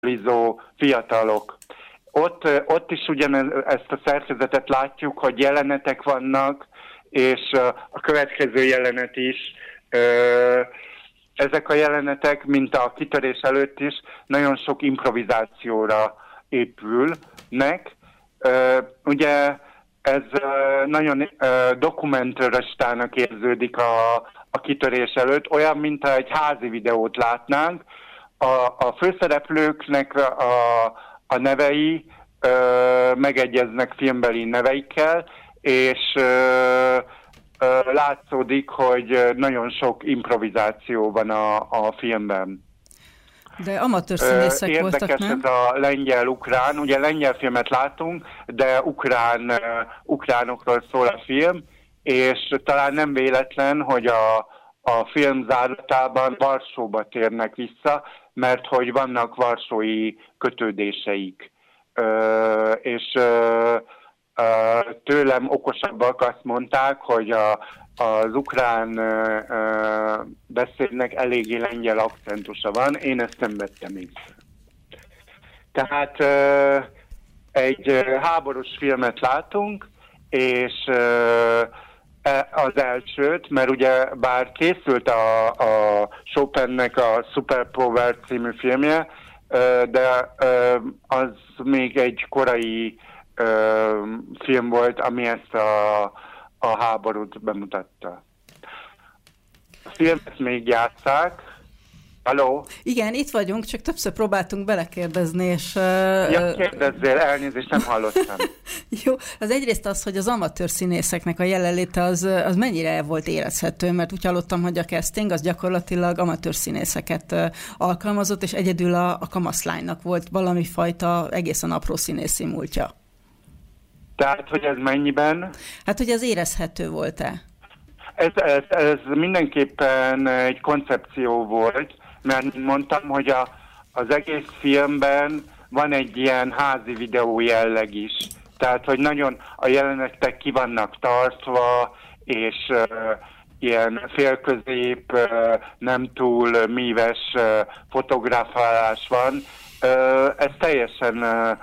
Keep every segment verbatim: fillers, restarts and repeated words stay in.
alkoholizó fiatalok. Ott, ott is ugyanez, ezt a szerkezetet látjuk, hogy jelenetek vannak, és a következő jelenet is. Ezek a jelenetek, mint a kitörés előtt is, nagyon sok improvizációra épülnek. Ugye ez nagyon dokumentáristának érződik a, a kitörés előtt, olyan, mintha egy házi videót látnánk. A, a főszereplőknek a, a nevei ö, megegyeznek filmbeli neveikkel, és ö, ö, látszódik, hogy nagyon sok improvizáció van a, a filmben. De amatőr színészek Érdekes voltak, nem? ez a lengyel-ukrán, ugye lengyel filmet látunk, de ukrán, uh, ukránokról szól a film, és talán nem véletlen, hogy a, a film záratában Varsóba térnek vissza, mert hogy vannak varsói kötődéseik. Uh, és uh, uh, tőlem okosabbak azt mondták, hogy a, az ukrán uh, beszédnek eléggé lengyel akcentusa van, én ezt nem vettem észre. Tehát uh, egy uh, háborús filmet látunk, és uh, az elsőt, mert ugye bár készült a, a Chopinnek a Superpower című filmje, uh, de uh, az még egy korai uh, film volt, ami ezt a a háborút bemutatta. A filmet még játsszák. Halló? Igen, itt vagyunk, csak többször próbáltunk belekérdezni, és... Ja, kérdezzél, elnézést, nem hallottam. Jó, az egyrészt az, hogy az amatőr színészeknek a jelenléte az, az mennyire volt érezhető, mert úgy hallottam, hogy a casting az gyakorlatilag amatőr színészeket alkalmazott, és egyedül a, a kamaszlánynak volt valami fajta egészen apró színészi múltja. Tehát, hogy ez mennyiben? Hát, hogy ez érezhető volt-e? Ez, ez, ez mindenképpen egy koncepció volt, mert mondtam, hogy a, az egész filmben van egy ilyen házi videó jelleg is. Tehát, hogy nagyon a jelenetek ki vannak tartva, és uh, ilyen félközép, uh, nem túl míves uh, fotográfálás van. Uh, ez teljesen... Uh,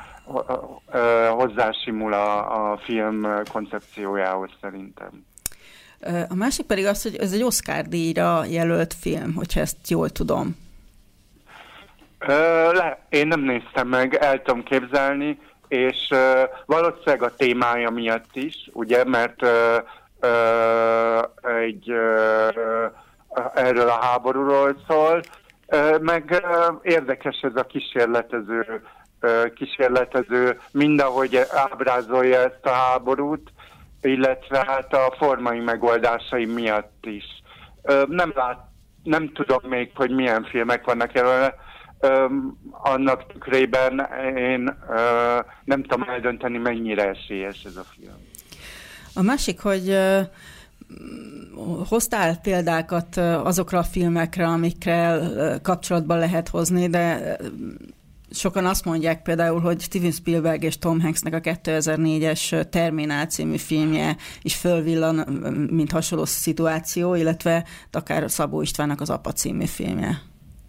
hozzásimul a, a film koncepciójához szerintem. A másik pedig az, hogy ez egy Oscar-díjra jelölt film, hogyha ezt jól tudom. Le, én nem néztem meg, el tudom képzelni, és valószínűleg a témája miatt is, ugye, mert egy, erről a háborúról szól, meg érdekes ez a kísérletező kísérletező, mindahogy ábrázolja ezt a háborút, illetve hát a formai megoldásai miatt is. Nem, lát, nem tudom még, hogy milyen filmek vannak jelölve. Annak tükrében én nem tudom eldönteni, mennyire esélyes ez a film. A másik, hogy hoztál példákat azokra a filmekre, amikkel kapcsolatban lehet hozni, de sokan azt mondják például, hogy Steven Spielberg és Tom Hanksnek a kétezer-négyes Terminál című filmje is fölvillan, mint hasonló szituáció, illetve akár Szabó Istvánnak az Apa című filmje.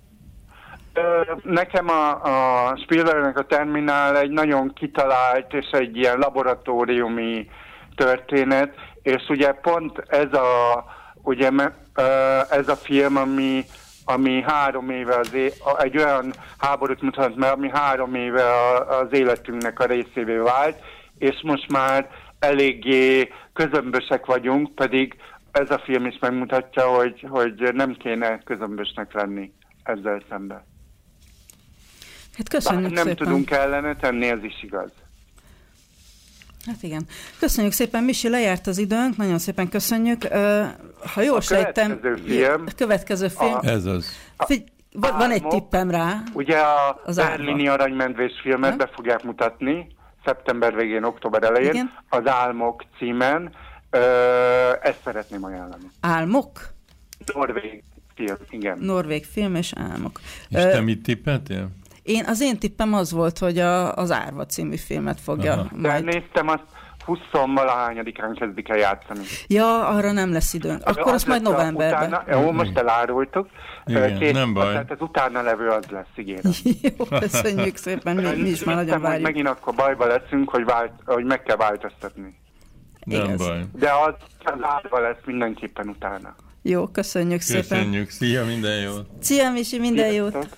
Nekem a, a Spielbergnek a Terminál egy nagyon kitalált és egy ilyen laboratóriumi történet, és ugye pont ez a, ugye, ez a film, ami ami három éve az é- egy olyan háborút mutat meg, ami három éve a, az életünknek a részévé vált, és most már eléggé közömbösek vagyunk, pedig ez a film is megmutatja, hogy, hogy nem kéne közömbösnek lenni ezzel szemben. Hát köszönjük nem szépen. tudunk ellene tenni, ez is igaz. Hát igen. Köszönjük szépen, Misi, lejárt az időnk, nagyon szépen köszönjük. Ha jól a sejtem... Következő film, a következő film. A, Ez az. Figy, van, van egy tippem rá. Ugye a berlini aranymendvés filmet be fogják mutatni, szeptember végén, október elején, igen? Az Álmok címen. Ö, ezt szeretném ajánlani. Álmok? Norvég film, igen. Norvég film és Álmok. És te mit tippeltél? Én, az én tippem az volt, hogy a, az Árva című filmet fogja Aha. majd... De néztem azt, huszonvalahányadikán kezdik el játszani. Ja, arra nem lesz időnk. Akkor az, az majd novemberben. Utána, jó, most elárultuk. Igen, Két, nem baj. Tehát az utána levő az lesz, ígérem. Jó, köszönjük szépen, mi, mi is már nagyon várjuk. Megint akkor bajba leszünk, hogy, vált, hogy meg kell változtatni. Nem Igaz. baj. De az, az árva lesz mindenképpen utána. Jó, köszönjük szépen. Köszönjük, szia, minden jót. Szia, Misi, minden jót. Sziasztok.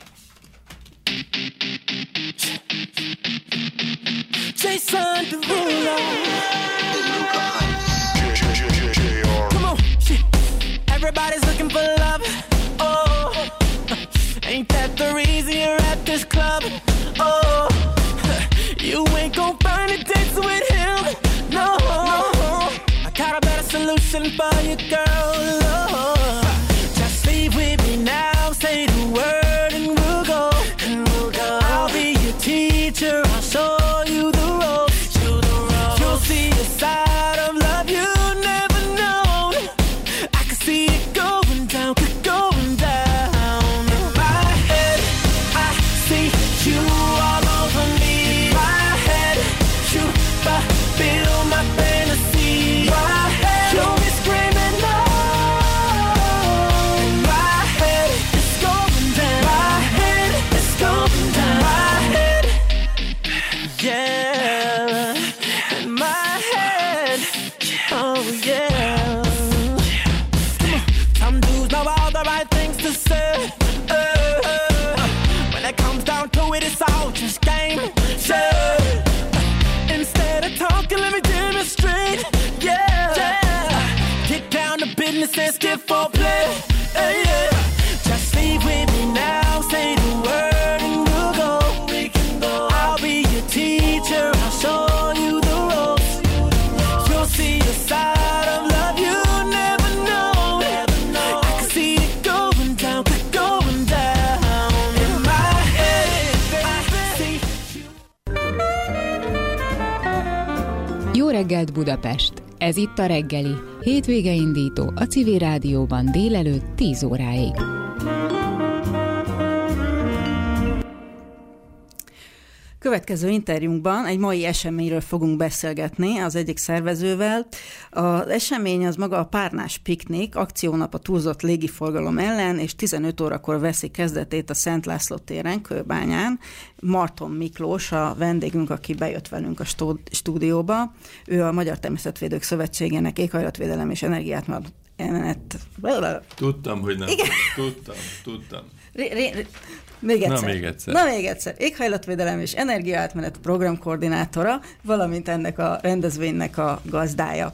Jason Derulo. Come on, shit. Everybody's looking for love. Oh, ain't that the reason you're at this club? Oh, you ain't gon' find a date with him. No, I got a better solution for you, girl. Oh, just leave with me now. Say the word and we'll go. And we'll go. I'll be your teacher. I'll show you the ropes. You the ropes. You'll see a side of love you never known. I can see it going down, going down. In my head, I see you all over me. My head, you fulfill my fantasy. My head, you'll be screaming no. In my head, it's going down. My head, it's going down. My head, yeah. In my head, oh yeah. Some dudes know all the right things to say. Uh, when it comes down to it, it's all just game. Yeah. Instead of talking, let me demonstrate. Yeah. yeah. Get down to business and skip for play. Uh, yeah. Just leave with me now. Say the word and we'll go. We can go. I'll be your teacher. I'll show you the ropes. You'll see a side of love you never know. I can see it going down, going down. In my head, I see you. Jó reggelt, Budapest! Ez itt a reggeli, hétvége indító a Civil Rádióban délelőtt tíz óráig. Következő interjúnkban egy mai eseményről fogunk beszélgetni az egyik szervezővel. Az esemény az maga a Párnás Piknik, akciónap a túlzott légiforgalom ellen, és tizenöt órakor veszi kezdetét a Szent László téren, Kőbányán. Marton Miklós a vendégünk, aki bejött velünk a stúdióba. Ő a Magyar Természetvédők Szövetségének éghajlatvédelem és energiátmenet. Tudtam, hogy nem. Igen. Tudtam, tudtam. Ré, ré, Még egyszer. Na, még egyszer. Na, még egyszer. Éghajlatvédelem és energiaátmenet programkoordinátora, valamint ennek a rendezvénynek a gazdája.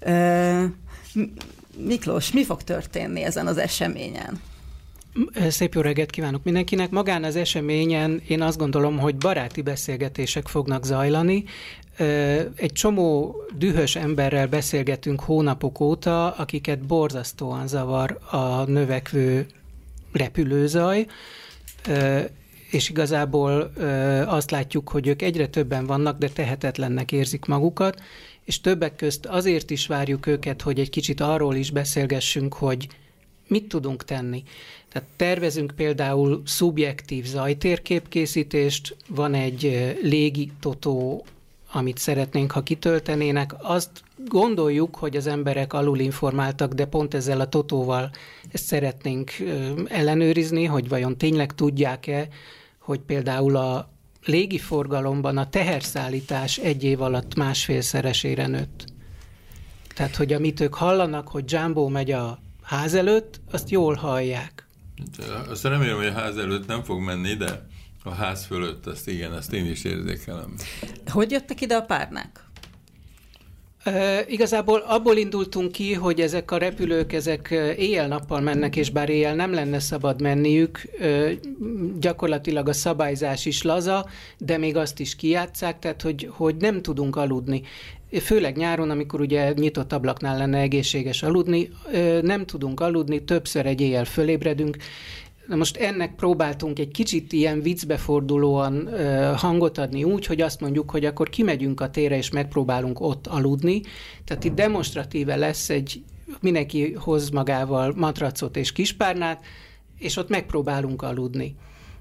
Miklós, mi fog történni ezen az eseményen? Szép jó reggelt kívánok mindenkinek. Magán az eseményen én azt gondolom, hogy baráti beszélgetések fognak zajlani. Egy csomó dühös emberrel beszélgetünk hónapok óta, akiket borzasztóan zavar a növekvő repülőzaj, és igazából azt látjuk, hogy ők egyre többen vannak, de tehetetlennek érzik magukat, és többek közt azért is várjuk őket, hogy egy kicsit arról is beszélgessünk, hogy mit tudunk tenni. Tehát tervezünk például szubjektív zajtérképkészítést, van egy légi totó, amit szeretnénk, ha kitöltenének. Azt gondoljuk, hogy az emberek alulinformáltak, de pont ezzel a totóval ezt szeretnénk ellenőrizni, hogy vajon tényleg tudják-e, hogy például a légiforgalomban a teherszállítás egy év alatt másfélszeresére nőtt. Tehát, hogy amit ők hallanak, hogy Jumbo megy a ház előtt, azt jól hallják. Azt remélem, hogy a ház előtt nem fog menni, de a ház fölött, azt igen, ezt én is érzékelem. Hogy jöttek ide a párnák? E, igazából abból indultunk ki, hogy ezek a repülők, ezek éjjel-nappal mennek, és bár éjjel nem lenne szabad menniük, e, gyakorlatilag a szabályzás is laza, de még azt is kijátsszák, tehát hogy, hogy nem tudunk aludni. Főleg nyáron, amikor ugye nyitott ablaknál lenne egészséges aludni, e, nem tudunk aludni, többször egy éjjel fölébredünk. Na most ennek próbáltunk egy kicsit ilyen viccbefordulóan uh, hangot adni úgy, hogy azt mondjuk, hogy akkor kimegyünk a térre, és megpróbálunk ott aludni. Tehát itt demonstratíve lesz egy, mindenki hoz magával matracot és kispárnát, és ott megpróbálunk aludni.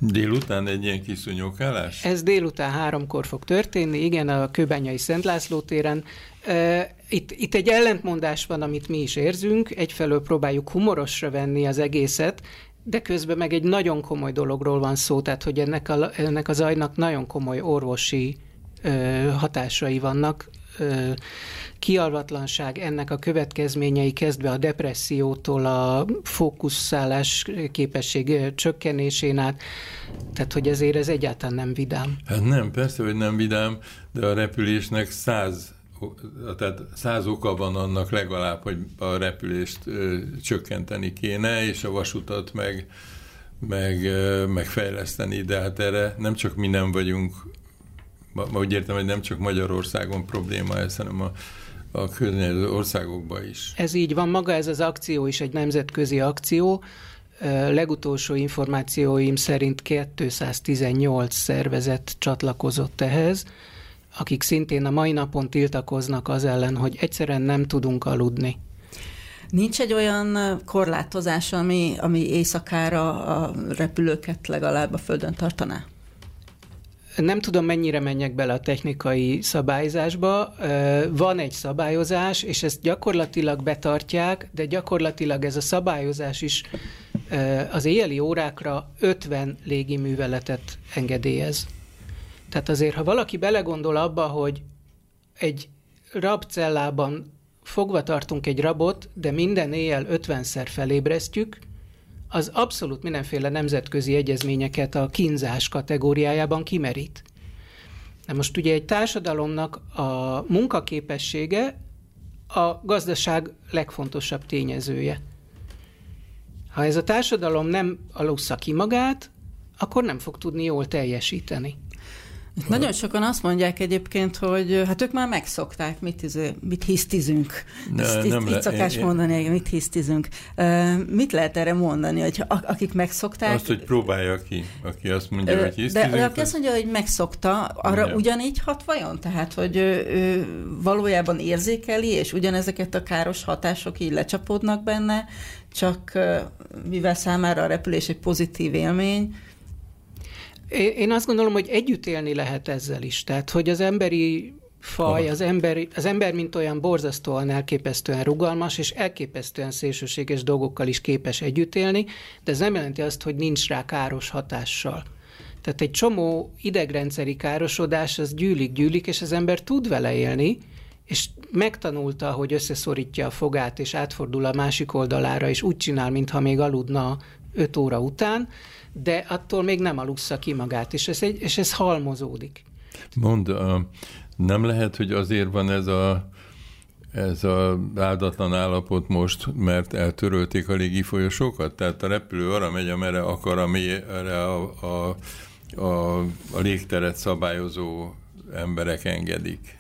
Délután egy ilyen kis szúnyogálás? Ez délután háromkor fog történni, igen, a Kőbányai Szent László téren. Itt, itt egy ellentmondás van, amit mi is érzünk. Egyfelől próbáljuk humorosra venni az egészet, de közben meg egy nagyon komoly dologról van szó, tehát hogy ennek a, ennek a zajnak nagyon komoly orvosi ö, hatásai vannak. Ö, kialvatlanság, ennek a következményei kezdve a depressziótól a fókuszálás képesség csökkenésén át, tehát hogy ezért ez egyáltalán nem vidám. Hát nem, persze, hogy nem vidám, de a repülésnek száz, tehát száz oka van annak legalább, hogy a repülést ö, csökkenteni kéne, és a vasutat meg, meg, ö, meg fejleszteni, de hát erre nem csak mi nem vagyunk, ma, ma úgy értem, hogy nem csak Magyarországon probléma ez, hanem a a környező országokban is. Ez így van, maga ez az akció is egy nemzetközi akció. Legutolsó információim szerint kétszáztizennyolc szervezet csatlakozott ehhez, akik szintén a mai napon tiltakoznak az ellen, hogy egyszerűen nem tudunk aludni. Nincs egy olyan korlátozás, ami, ami éjszakára a repülőket legalább a földön tartaná? Nem tudom, mennyire menjek bele a technikai szabályzásba. Van egy szabályozás, és ezt gyakorlatilag betartják, de gyakorlatilag ez a szabályozás is az éjjeli órákra ötven légiműveletet engedélyez. Tehát azért, ha valaki belegondol abba, hogy egy rabcellában fogva tartunk egy rabot, de minden éjjel ötvenszer felébresztjük, az abszolút mindenféle nemzetközi egyezményeket a kínzás kategóriájában kimerít. Na most ugye egy társadalomnak a munkaképessége a gazdaság legfontosabb tényezője. Ha ez a társadalom nem alussza ki magát, akkor nem fog tudni jól teljesíteni. Nagyon sokan azt mondják egyébként, hogy hát ők már megszokták, mit, izé, mit hisztizünk. Ne, Ezt nem így szokás mondani, mit hisztizünk. Uh, mit lehet erre mondani, hogy akik megszokták? Azt, hogy próbálja ki, aki azt mondja, uh, hogy hisztizünk. De aki azt mondja, hogy megszokta, arra nem. Ugyanígy hat vajon? Tehát, hogy ő, ő valójában érzékeli, és ugyanezeket a káros hatások így lecsapódnak benne, csak uh, mivel számára a repülés egy pozitív élmény. Én azt gondolom, hogy együtt élni lehet ezzel is. Tehát, hogy az emberi faj, az ember, az ember mint olyan borzasztóan, elképesztően rugalmas, és elképesztően szélsőséges dolgokkal is képes együtt élni, de ez nem jelenti azt, hogy nincs rá káros hatással. Tehát egy csomó idegrendszeri károsodás, az gyűlik-gyűlik, és az ember tud vele élni, és megtanulta, hogy összeszorítja a fogát, és átfordul a másik oldalára, és úgy csinál, mintha még aludna öt óra után, de attól még nem alussza ki magát, és ez, egy, és ez halmozódik. Mondd, nem lehet, hogy azért van ez a ez az áldatlan állapot most, mert eltörölték a légifolyosokat? Tehát a repülő arra megy, amerre akar, amire a, a, a, a légteret szabályozó emberek engedik.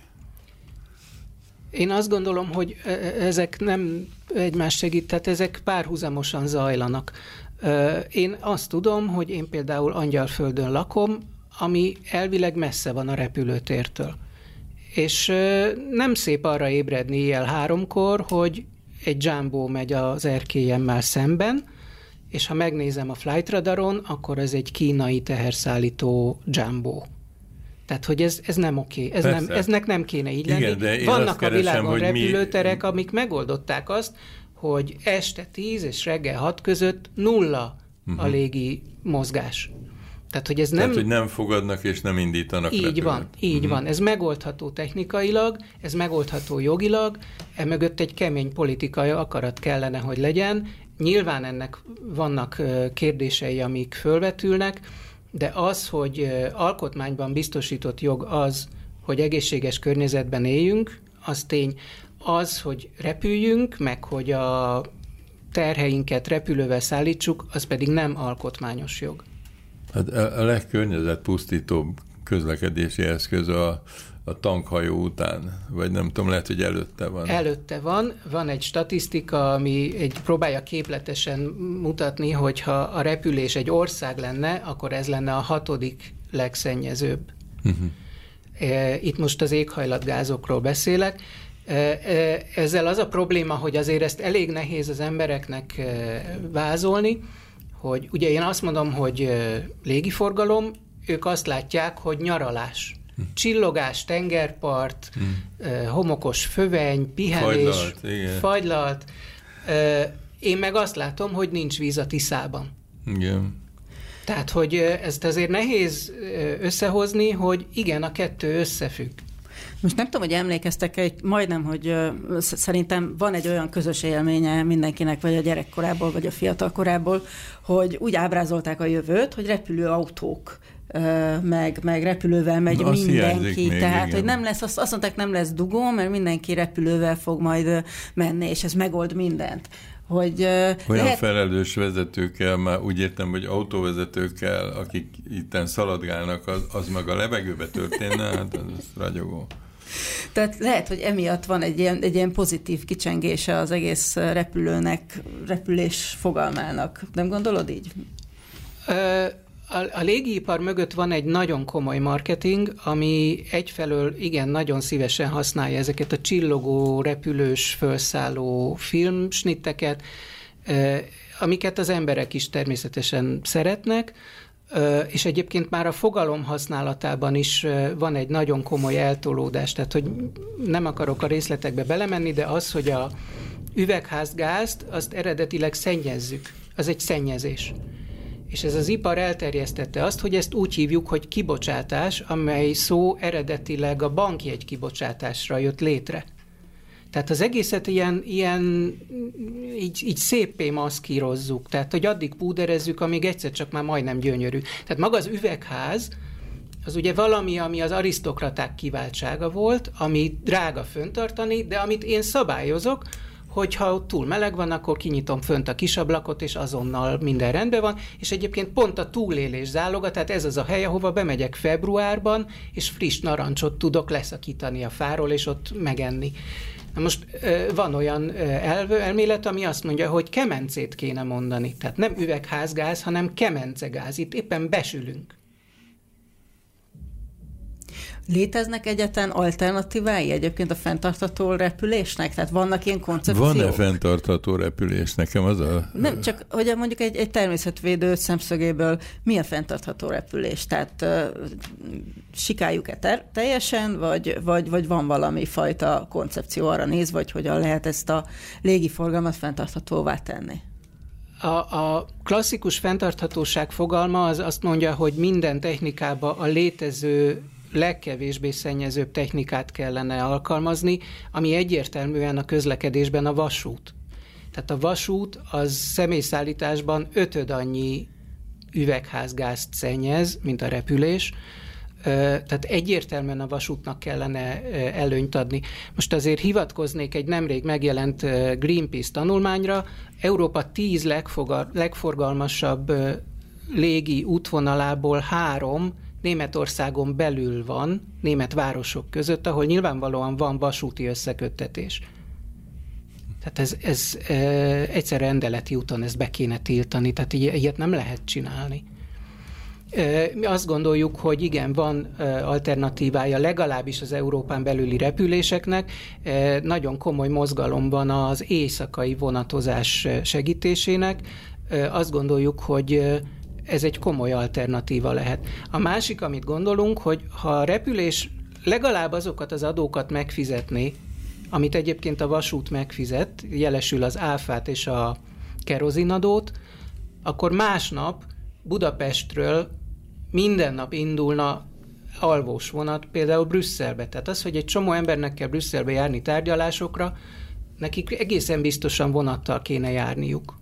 Én azt gondolom, hogy ezek nem egymást segít, tehát ezek párhuzamosan zajlanak. Én azt tudom, hogy én például Angyalföldön lakom, ami elvileg messze van a repülőtértől. És nem szép arra ébredni éjjel háromkor, hogy egy Jumbo megy az erkélyemmel szemben, és ha megnézem a flight radaron, akkor ez egy kínai teherszállító Jumbo. Tehát, hogy ez, ez nem oké. Ez nem, eznek nem kéne így lenni. Igen, vannak a világon repülőterek, mi... amik megoldották azt, hogy este tíz és reggel hat között nulla uh-huh. a légi mozgás. Tehát, hogy ez nem... Tehát, hogy nem fogadnak és nem indítanak Így repülőt. van, így uh-huh. van. Ez megoldható technikailag, ez megoldható jogilag, emögött egy kemény politikai akarat kellene, hogy legyen. Nyilván ennek vannak kérdései, amik fölvetülnek, de az, hogy alkotmányban biztosított jog az, hogy egészséges környezetben éljünk, az tény. Az, hogy repüljünk, meg hogy a terheinket repülővel szállítsuk, az pedig nem alkotmányos jog. Hát a legkörnyezetpusztítóbb közlekedési eszköz a, a tankhajó után, vagy nem tudom, lehet, hogy előtte van. Előtte van. Van egy statisztika, ami egy, próbálja képletesen mutatni, hogy ha a repülés egy ország lenne, akkor ez lenne a hatodik legszennyezőbb. Uh-huh. Itt most az éghajlatgázokról beszélek. Ezzel az a probléma, hogy azért ezt elég nehéz az embereknek vázolni, hogy ugye én azt mondom, hogy légiforgalom, ők azt látják, hogy nyaralás. Csillogás, tengerpart, hmm. homokos föveny, pihenés, fagylalt, fagylalt. Én meg azt látom, hogy nincs víz a Tiszában. Igen. Tehát, hogy ezt azért nehéz összehozni, hogy igen, a kettő összefügg. Most nem tudom, hogy emlékeztek-e, hogy majdnem, hogy uh, szerintem van egy olyan közös élménye mindenkinek, vagy a gyerekkorából, vagy a fiatalkorából, hogy úgy ábrázolták a jövőt, hogy repülőautók, uh, meg, meg repülővel megy Na, mindenki. még, Tehát, igen. hogy nem lesz, azt, azt mondták, nem lesz dugó, mert mindenki repülővel fog majd menni, és ez megold mindent. Hogy, uh, Olyan lehet... felelős vezetőkkel, már úgy értem, hogy autóvezetőkkel, akik itten szaladgálnak, az, az meg a levegőbe történne, hát az ragyogó. Tehát lehet, hogy emiatt van egy ilyen, egy ilyen pozitív kicsengése az egész repülőnek, repülés fogalmának. Nem gondolod így? A, a légipar mögött van egy nagyon komoly marketing, ami egyfelől igen, nagyon szívesen használja ezeket a csillogó, repülős, felszálló filmsnitteket, amiket az emberek is természetesen szeretnek, és egyébként már a fogalom használatában is van egy nagyon komoly eltolódás, tehát hogy nem akarok a részletekbe belemenni, de az, hogy a üvegházgázt, azt eredetileg szennyezzük, az egy szennyezés. És ez az ipar elterjesztette azt, hogy ezt úgy hívjuk, hogy kibocsátás, amely szó eredetileg a bankjegy kibocsátásra jött létre. Tehát az egészet ilyen, ilyen így, így széppé maszkírozzuk, tehát hogy addig púderezzük, amíg egyszer csak már majdnem gyönyörű. Tehát maga az üvegház, az ugye valami, ami az arisztokraták kiváltsága volt, ami drága föntartani, de amit én szabályozok, hogyha túl meleg van, akkor kinyitom fönt a kisablakot, és azonnal minden rendben van, és egyébként pont a túlélés záloga, tehát ez az a hely, ahova bemegyek februárban, és friss narancsot tudok leszakítani a fáról, és ott megenni. Na most van olyan elv, elmélet, ami azt mondja, hogy kemencét kéne mondani. Tehát nem üvegházgáz, hanem kemencegáz. Itt éppen besülünk. Léteznek egyáltalán alternatívái egyébként a fenntartható repülésnek? Tehát vannak ilyen koncepciók? Van-e fenntartható repülés? Nekem az a... Nem, csak hogy mondjuk egy, egy természetvédő szemszögéből mi a fenntartható repülés? Tehát uh, sikáljuk-e ter- teljesen, vagy, vagy, vagy van valami fajta koncepció arra nézve, hogy hogyan lehet ezt a légiforgalmat fenntarthatóvá tenni? A, a klasszikus fenntarthatóság fogalma az azt mondja, hogy minden technikába a létező legkevésbé szennyezőbb technikát kellene alkalmazni, ami egyértelműen a közlekedésben a vasút. Tehát a vasút az személyszállításban ötöd annyi üvegházgázt szennyez, mint a repülés, tehát egyértelműen a vasútnak kellene előnyt adni. Most azért hivatkoznék egy nemrég megjelent Greenpeace tanulmányra, Európa tíz legforgalmasabb légi útvonalából három Németországon belül van, német városok között, ahol nyilvánvalóan van vasúti összeköttetés. Tehát ez, ez e, egyszer rendeleti úton ezt be kéne tiltani, tehát így, ilyet nem lehet csinálni. E, mi azt gondoljuk, hogy igen, van e, alternatívája legalábbis az Európán belüli repüléseknek. E, nagyon komoly mozgalom van az éjszakai vonatozás segítésének. E, azt gondoljuk, hogy ez egy komoly alternatíva lehet. A másik, amit gondolunk, hogy ha a repülés legalább azokat az adókat megfizetné, amit egyébként a vasút megfizet, jelesül az áfát és a kerozinadót, akkor másnap Budapestről minden nap indulna alvós vonat, például Brüsszelbe. Tehát az, hogy egy csomó embernek kell Brüsszelbe járni tárgyalásokra, nekik egészen biztosan vonattal kéne járniuk.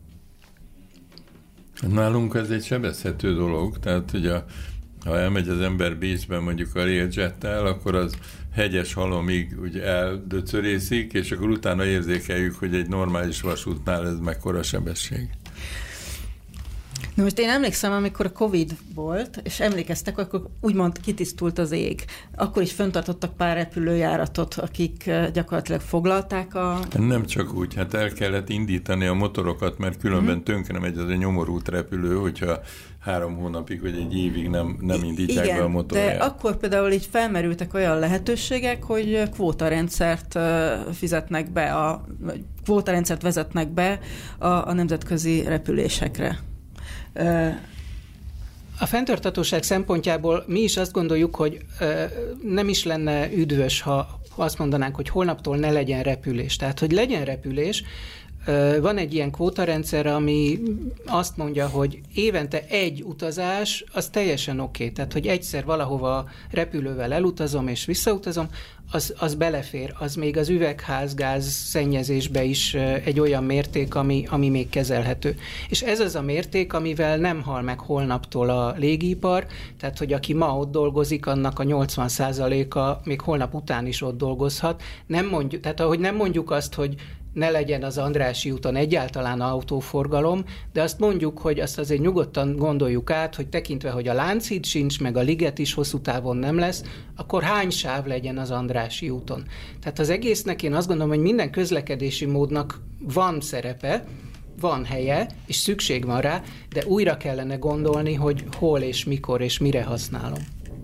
Nálunk ez egy sebezhető dolog, tehát ugye ha elmegy az ember Bécsben mondjuk a Railjettel, akkor az hegyes halomig ugye eldöcörészik, és akkor utána érzékeljük, hogy egy normális vasútnál ez mekkora sebesség. Na most én emlékszem, amikor a Covid volt, és emlékeztek, akkor úgymond kitisztult az ég. Akkor is fenntartottak pár repülőjáratot, akik gyakorlatilag foglalták a... Nem csak úgy, hát el kellett indítani a motorokat, mert különben hmm. tönkre megy az a nyomorult repülő, hogyha három hónapig vagy egy évig nem, nem indítják igen, be a motorját. De akkor például így felmerültek olyan lehetőségek, hogy kvótarendszert fizetnek be, a, kvótarendszert vezetnek be a, a nemzetközi repülésekre. A fenntarthatóság szempontjából mi is azt gondoljuk, hogy nem is lenne üdvös, ha azt mondanánk, hogy holnaptól ne legyen repülés. Tehát, hogy legyen repülés, van egy ilyen kvótarendszer, ami azt mondja, hogy évente egy utazás, az teljesen oké. Okay. Tehát, hogy egyszer valahova repülővel elutazom és visszautazom, az, az belefér. Az még az üvegházgáz szennyezésbe is egy olyan mérték, ami, ami még kezelhető. És ez az a mérték, amivel nem hal meg holnaptól a légipar, tehát, hogy aki ma ott dolgozik, annak a nyolcvan százaléka még holnap után is ott dolgozhat. Nem mondjuk, tehát, ahogy nem mondjuk azt, hogy ne legyen az Andrássy úton egyáltalán autóforgalom, de azt mondjuk, hogy azt azért nyugodtan gondoljuk át, hogy tekintve, hogy a Lánchíd sincs, meg a Liget is hosszú távon nem lesz, akkor hány sáv legyen az Andrássy úton. Tehát az egésznek én azt gondolom, hogy minden közlekedési módnak van szerepe, van helye, és szükség van rá, de újra kellene gondolni, hogy hol és mikor és mire használom.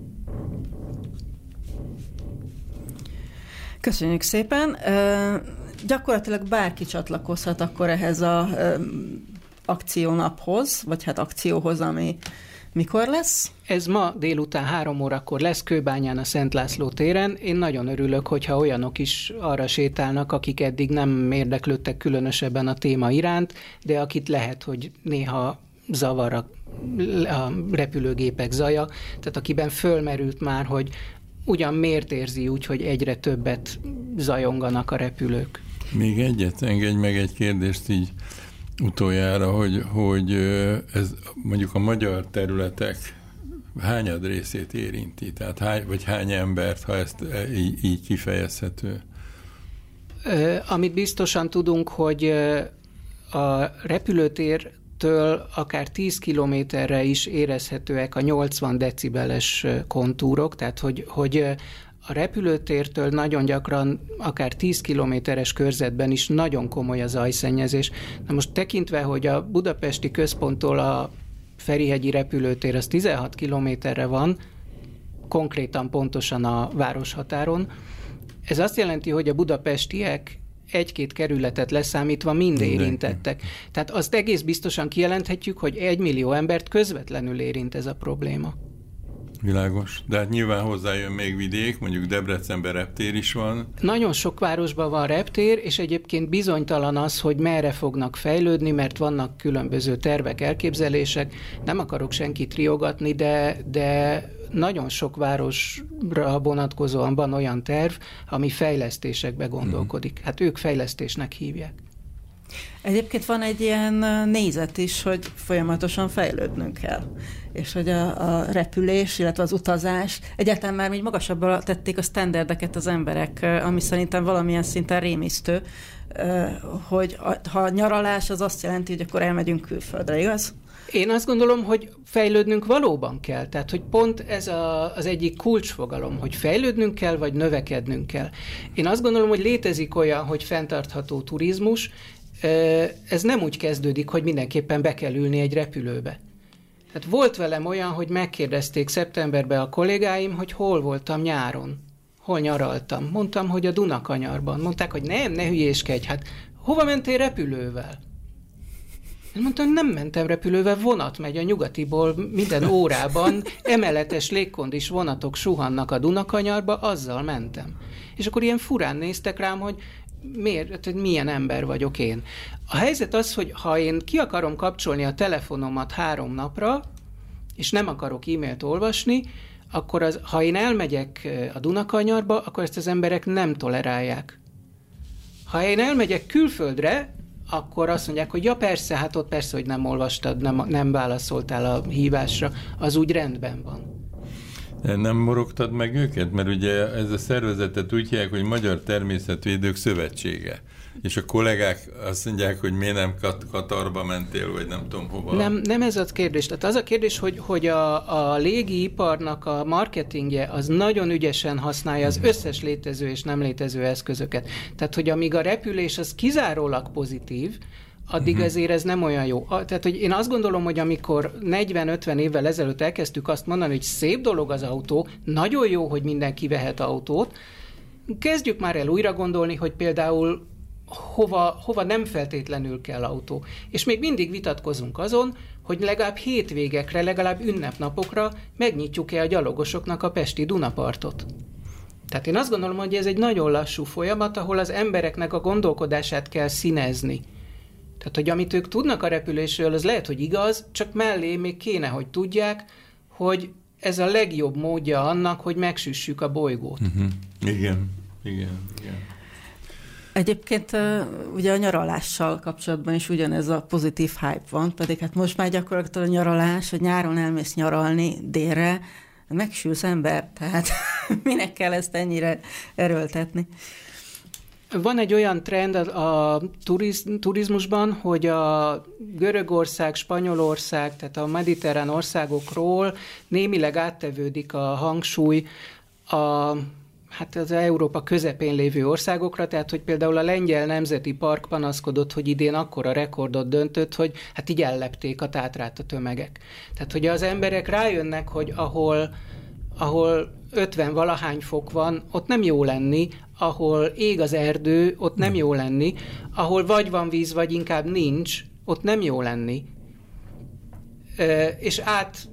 Köszönjük szépen! Gyakorlatilag bárki csatlakozhat akkor ehhez az akciónaphoz, vagy hát akcióhoz, ami mikor lesz? Ez ma délután három órakor lesz Kőbányán a Szent László téren. Én nagyon örülök, hogyha olyanok is arra sétálnak, akik eddig nem érdeklődtek különösebben a téma iránt, de akit lehet, hogy néha zavar a, a repülőgépek zaja, tehát akiben fölmerült már, hogy ugyan miért érzi úgy, hogy egyre többet zajonganak a repülők. Még egyet, engedj meg egy kérdést így utoljára, hogy, hogy ez mondjuk a magyar területek hányad részét érinti, tehát hány, vagy hány embert, ha ezt így, így kifejezhető? Amit biztosan tudunk, hogy a repülőtértől akár tíz kilométerre is érezhetőek a nyolcvan decibeles kontúrok, tehát hogy, hogy a repülőtértől nagyon gyakran akár tíz kilométeres körzetben is nagyon komoly a zajszennyezés. Na most tekintve, hogy a budapesti központtól a Ferihegyi repülőtér az tizenhat kilométerre van, konkrétan pontosan a városhatáron, ez azt jelenti, hogy a budapestiek egy-két kerületet leszámítva mind érintettek. Tehát azt egész biztosan kijelenthetjük, hogy egy millió embert közvetlenül érint ez a probléma. Világos. De hát nyilván hozzájön még vidék, mondjuk Debrecenben reptér is van. Nagyon sok városban van reptér, és egyébként bizonytalan az, hogy merre fognak fejlődni, mert vannak különböző tervek, elképzelések. Nem akarok senkit riogatni, de, de nagyon sok városra vonatkozóan van olyan terv, ami fejlesztésekbe gondolkodik. Hát ők fejlesztésnek hívják. Egyébként van egy ilyen nézet is, hogy folyamatosan fejlődnünk kell. És hogy a, a repülés, illetve az utazás, egyáltalán már még magasabbra tették a sztenderdeket az emberek, ami szerintem valamilyen szinten rémisztő, hogy ha nyaralás az azt jelenti, hogy akkor elmegyünk külföldre, igaz? Én azt gondolom, hogy fejlődnünk valóban kell. Tehát, hogy pont ez a, az egyik kulcsfogalom, hogy fejlődnünk kell, vagy növekednünk kell. Én azt gondolom, hogy létezik olyan, hogy fenntartható turizmus. Ez nem úgy kezdődik, hogy mindenképpen be kell ülni egy repülőbe. Tehát volt velem olyan, hogy megkérdezték szeptemberben a kollégáim, hogy hol voltam nyáron, hol nyaraltam. Mondtam, hogy a Dunakanyarban. Mondták, hogy nem, ne hülyéskedj, hát hova mentél repülővel? Én mondtam, nem mentem repülővel, vonat megy a Nyugatiból minden órában, emeletes légkondis vonatok suhannak a Dunakanyarba, azzal mentem. És akkor ilyen furán néztek rám, hogy miért, hogy milyen ember vagyok én. A helyzet az, hogy ha én ki akarom kapcsolni a telefonomat három napra, és nem akarok e-mailt olvasni, akkor az, ha én elmegyek a Dunakanyarba, akkor ezt az emberek nem tolerálják. Ha én elmegyek külföldre, akkor azt mondják, hogy ja persze, hát ott persze, hogy nem olvastad, nem, nem válaszoltál a hívásra, az úgy rendben van. Nem morogtad meg őket? Mert ugye ez a szervezetet úgy hívják, hogy Magyar Természetvédők Szövetsége. És a kollégák azt mondják, hogy miért nem Kat- Katarba mentél, vagy nem tudom hova. Nem, nem ez a kérdés. Tehát az a kérdés, hogy, hogy a, a légiiparnak a marketingje az nagyon ügyesen használja az összes létező és nem létező eszközöket. Tehát, hogy amíg a repülés az kizárólag pozitív, addig uh-huh. ezért ez nem olyan jó. Tehát, hogy én azt gondolom, hogy amikor negyven-ötven évvel ezelőtt elkezdtük azt mondani, hogy szép dolog az autó, nagyon jó, hogy mindenki vehet autót, kezdjük már el újra gondolni, hogy például hova, hova nem feltétlenül kell autó. És még mindig vitatkozunk azon, hogy legalább hétvégekre, legalább ünnepnapokra megnyitjuk-e a gyalogosoknak a pesti Dunapartot. Tehát én azt gondolom, hogy ez egy nagyon lassú folyamat, ahol az embereknek a gondolkodását kell színezni. Tehát, hogy amit ők tudnak a repülésről, az lehet, hogy igaz, csak mellé még kéne, hogy tudják, hogy ez a legjobb módja annak, hogy megsüssük a bolygót. Uh-huh. Igen, igen, igen. Egyébként ugye a nyaralással kapcsolatban is ugyanez a pozitív hype van, pedig hát most már gyakorlatilag a nyaralás, hogy nyáron elmész nyaralni délre, megsülsz ember, tehát minek kell ezt ennyire erőltetni? Van egy olyan trend a turiz, turizmusban, hogy a Görögország, Spanyolország, tehát a mediterrán országokról némileg áttevődik a hangsúly a, hát az Európa közepén lévő országokra, tehát hogy például a Lengyel Nemzeti Park panaszkodott, hogy idén akkora rekordot döntött, hogy hát így ellepték a Tátrát a tömegek. Tehát hogy az emberek rájönnek, hogy ahol, ahol ötven valahány fok van, ott nem jó lenni, ahol ég az erdő, ott nem jó lenni, ahol vagy van víz, vagy inkább nincs, ott nem jó lenni. És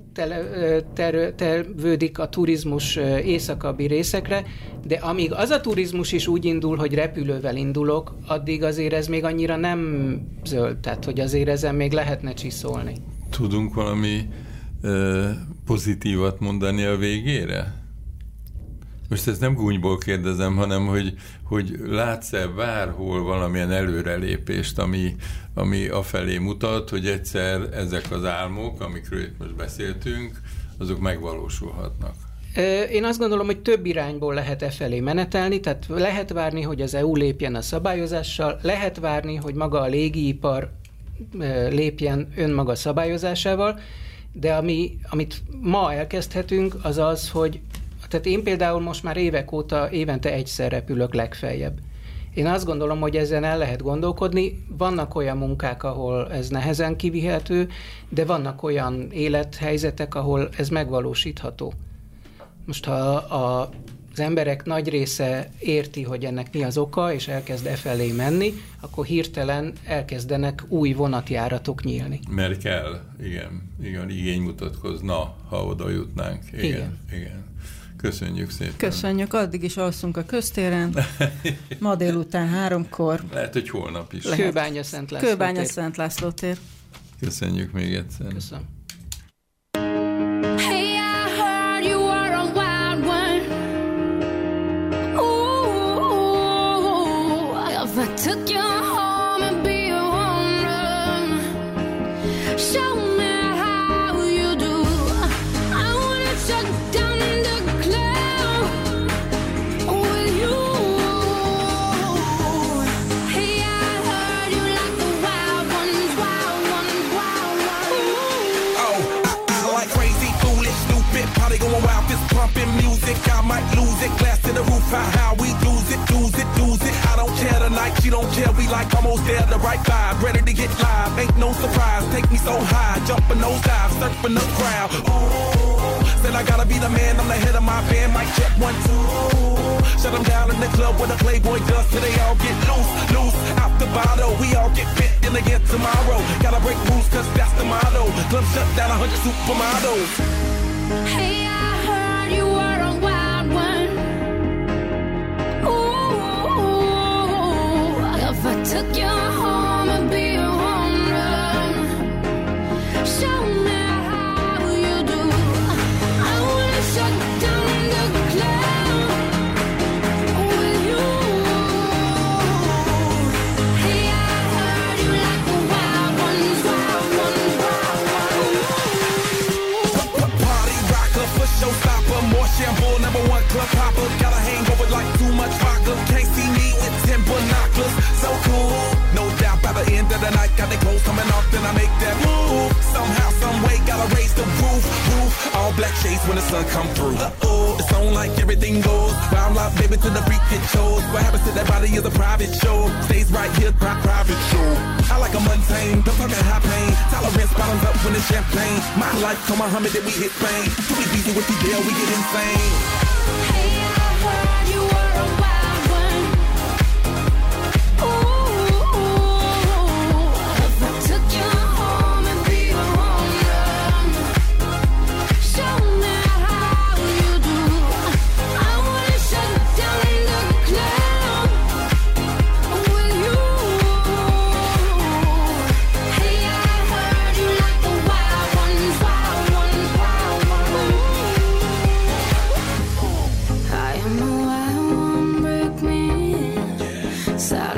áttervődik a turizmus északabbi részekre, de amíg az a turizmus is úgy indul, hogy repülővel indulok, addig azért ez még annyira nem zöld, tehát hogy azért ezen még lehetne csiszolni. Tudunk valami ö, pozitívat mondani a végére? Most ezt nem gúnyból kérdezem, hanem hogy, hogy látsz-e bárhol valamilyen előrelépést, ami, ami afelé mutat, hogy egyszer ezek az álmok, amikről itt most beszéltünk, azok megvalósulhatnak. Én azt gondolom, hogy több irányból lehet e felé menetelni, tehát lehet várni, hogy az é u lépjen a szabályozással, lehet várni, hogy maga a légipar lépjen önmaga szabályozásával, de ami, amit ma elkezdhetünk, az az, hogy tehát én például most már évek óta évente egyszer repülök legfeljebb. Én azt gondolom, hogy ezen el lehet gondolkodni. Vannak olyan munkák, ahol ez nehezen kivihető, de vannak olyan élethelyzetek, ahol ez megvalósítható. Most ha a, az emberek nagy része érti, hogy ennek mi az oka, és elkezd e felé menni, akkor hirtelen elkezdenek új vonatjáratok nyílni. Mert kell, igen, igen, igény mutatkozna, ha oda jutnánk. Igen, igen. igen. Köszönjük szépen. Köszönjük, addig is alszunk a köztéren. Ma délután háromkor. Lehet, hogy holnap is. Kőbánya Szent László Kőbánya Szent László tér. Köszönjük még egyszer. Köszönöm. Hey, I heard you were a wild one. Ooh, if I took you home and be a home run, show me how you do. I wanna shut down the going wild, fist pumping music, I might lose it. Glass to the roof, how, how we lose it, lose it, lose it. I don't care tonight, she don't care, we like almost there, the right vibe, ready to get live. Ain't no surprise, take me so high, jumping those dives, surfing the crowd. Ooh, said I gotta be the man, I'm the head of my band, mic check one, two. Shut them down in the club where the Playboy does, till they all get loose, loose. Out the bottle, we all get fit in again tomorrow. Gotta break rules, cause that's the motto. Club shut down, a hundred supermodels. Hey, I heard you were a wild one. Ooh, if I took you home and be a home run, show me how you do. I wanna shut down the club with you. Hey, I heard you like the wild ones, wild ones, wild ones. Party rocker, for showstopper, more shampoo, number one club hopper. Got a hangover like too much vodka. Can't see me with ten binoculars. So cool, no doubt by the end of the night, got the clothes coming off, then I make that move. Somehow, some way, gotta raise the roof, roof. All black shades when the sun come through. Uh-oh, it's on like everything goes. Round lock, baby, to the freak it shows. What happens to that body is a private show. Stays right here, pri- private show. I like a mundane, don't talk high pain. Tolerance bottoms up when it's champagne. My life, come Muhammad, then we hit Spain. Too many busy with the deal, we get insane. Hey, I heard you were a wild one. Ooh. side.